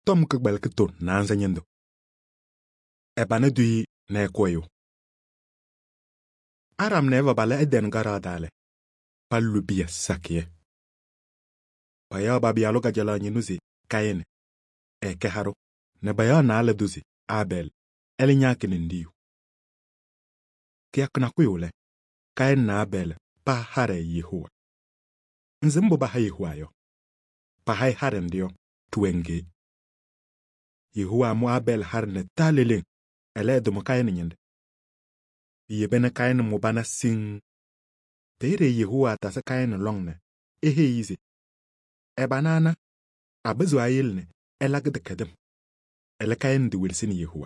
Tom ke gbel ke ton na anza nyendo. Ebane dui na ekwoyo. Aram neva bale eden gara dale. Palu biya sakye. Baya babi aloga jala nyinuzi Kain. Keharo. Ne baya na ale duzi Abel. Eli nyake nindiu. Kia kuna kuyule. Kain na Abel pa hare Yehua. Nzimbo baha Yehua yo. Pa hai hare ndio tuenge. Yehua mu Abel harne taleleng. Ele domo Kain nyende. Yebene Kain mu bana sing. Tere Yehua tasa Kain longne. Ehe yizi. Ebanana. Abezu ayilne. Elagde kedem. Ele Kain di wilsin Yehua.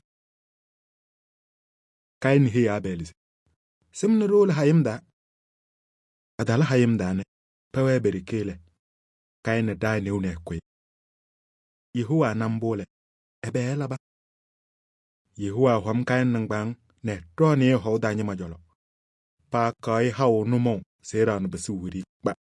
Kain he Abeliz. Simne rol hayimda. Adala hayimda ne. Pewe berikele. Kain da neune kwe. Yehua nambole. Ebe elaba. Yehua hwam Kain nangbang. Ne drone ho danye majolo. Pa kai hao numon. Seran besu wiri ba.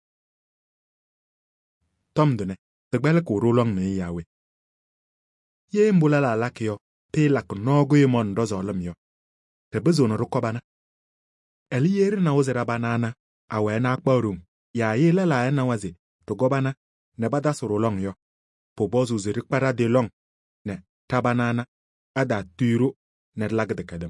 Tom dune. Tegbele kuro long ne yawe. Ye mbula la lakyo. Pe lak nogo yemon dozo lemyo. Tebezo na rukobana. Eli yeri na ozera banana. Awe na akparum. Ya yele la ena wazi. Togobana. Ne bada soro long yo. Po bozu zirik para de long. Ne tabanana. Ada turo. Ne lag de kadem.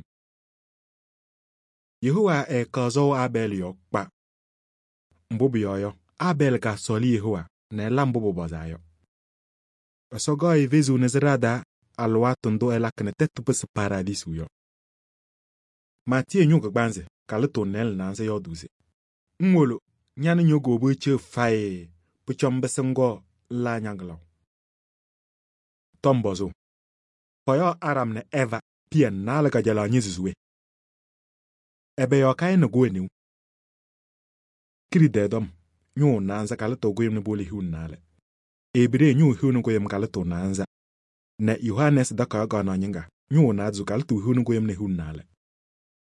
Yehua kazo Abel yo kpa. Mbubu yo. Abel ga soli Yehua. Ne la mbubu boza yo. Sogo vezu nezerada. Alwa tondo elakne tetu pes paradisu yo. Matie nyuga gbanze. Kale tonel na nze yo duze. Mwolo. Nyani nyogo buche faye. Puchombe sengo la nyanglaw. Tombozo. Poyo Aram ne Eva. Pia nalaga jala nyizuzwe. Ebe yo Kain no gweni. Kiri dedom. Nyo nanza kale to gwem ne boli hun nale. Ebire nyo hun gwem kale to nanza. Ne Yohanes daka gana nyinga. Nyo nazu kale to hun gwem ne hun nale.